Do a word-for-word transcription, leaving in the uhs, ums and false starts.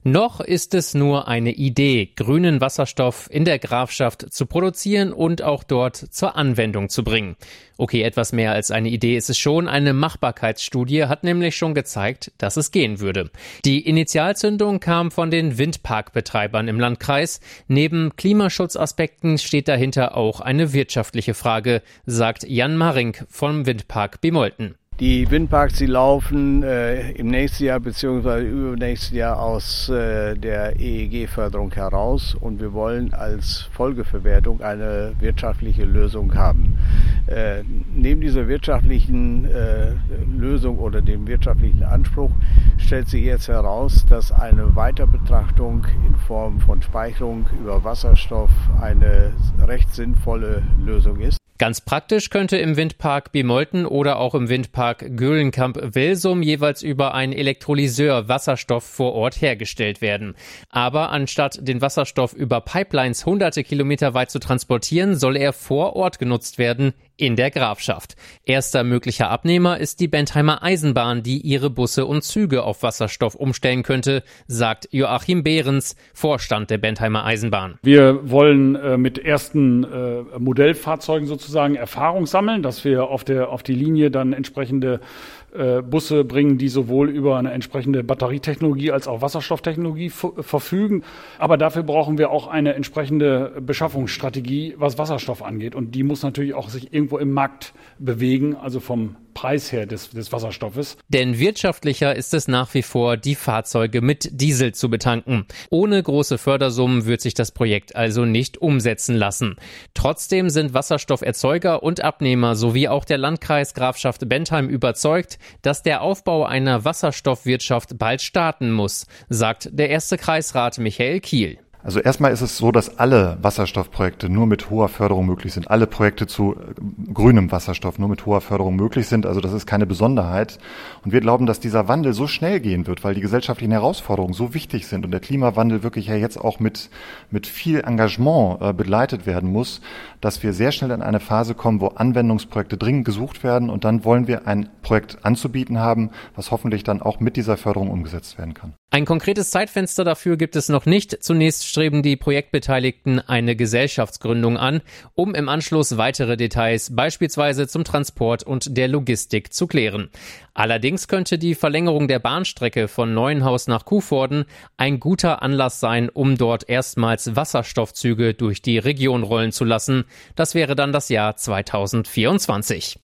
Noch ist es nur eine Idee, grünen Wasserstoff in der Grafschaft zu produzieren und auch dort zur Anwendung zu bringen. Okay, etwas mehr als eine Idee ist es schon. Eine Machbarkeitsstudie hat nämlich schon gezeigt, dass es gehen würde. Die Initialzündung kam von den Windparkbetreibern im Landkreis. Neben Klimaschutzaspekten steht dahinter auch eine wirtschaftliche Frage, sagt Jan Marink vom Windpark Bimolten. Die Windparks, die laufen äh, im nächsten Jahr bzw. übernächstes Jahr aus äh, der E E G-Förderung heraus und wir wollen als Folgeverwertung eine wirtschaftliche Lösung haben. Äh, neben dieser wirtschaftlichen äh, Lösung oder dem wirtschaftlichen Anspruch stellt sich jetzt heraus, dass eine Weiterbetrachtung in Form von Speicherung über Wasserstoff eine recht sinnvolle Lösung ist. Ganz praktisch könnte im Windpark Bimolten oder auch im Windpark Göhlenkamp-Welsum jeweils über einen Elektrolyseur Wasserstoff vor Ort hergestellt werden. Aber anstatt den Wasserstoff über Pipelines hunderte Kilometer weit zu transportieren, soll er vor Ort genutzt werden in der Grafschaft. Erster möglicher Abnehmer ist die Bentheimer Eisenbahn, die ihre Busse und Züge auf Wasserstoff umstellen könnte, sagt Joachim Behrens, Vorstand der Bentheimer Eisenbahn. Wir wollen äh, mit ersten äh, Modellfahrzeugen sozusagen Erfahrung sammeln, dass wir auf der auf die Linie dann entsprechende äh, Busse bringen, die sowohl über eine entsprechende Batterietechnologie als auch Wasserstofftechnologie f- verfügen. Aber dafür brauchen wir auch eine entsprechende Beschaffungsstrategie, was Wasserstoff angeht. Und die muss natürlich auch sich irgendwo im Markt bewegen, also vom Preis her des, des Wasserstoffes. Denn wirtschaftlicher ist es nach wie vor, die Fahrzeuge mit Diesel zu betanken. Ohne große Fördersummen wird sich das Projekt also nicht umsetzen lassen. Trotzdem sind Wasserstofferzeuger und Abnehmer sowie auch der Landkreis Grafschaft Bentheim überzeugt, dass der Aufbau einer Wasserstoffwirtschaft bald starten muss, sagt der erste Kreisrat Michael Kiel. Also erstmal ist es so, dass alle Wasserstoffprojekte nur mit hoher Förderung möglich sind. Alle Projekte zu grünem Wasserstoff nur mit hoher Förderung möglich sind. Also das ist keine Besonderheit. Und wir glauben, dass dieser Wandel so schnell gehen wird, weil die gesellschaftlichen Herausforderungen so wichtig sind und der Klimawandel wirklich ja jetzt auch mit, mit viel Engagement äh, begleitet werden muss, dass wir sehr schnell in eine Phase kommen, wo Anwendungsprojekte dringend gesucht werden. Und dann wollen wir ein Projekt anzubieten haben, was hoffentlich dann auch mit dieser Förderung umgesetzt werden kann. Ein konkretes Zeitfenster dafür gibt es noch nicht. Zunächst streben die Projektbeteiligten eine Gesellschaftsgründung an, um im Anschluss weitere Details beispielsweise zum Transport und der Logistik zu klären. Allerdings könnte die Verlängerung der Bahnstrecke von Neuenhaus nach Coevorden ein guter Anlass sein, um dort erstmals Wasserstoffzüge durch die Region rollen zu lassen. Das wäre dann das Jahr zweitausendvierundzwanzig.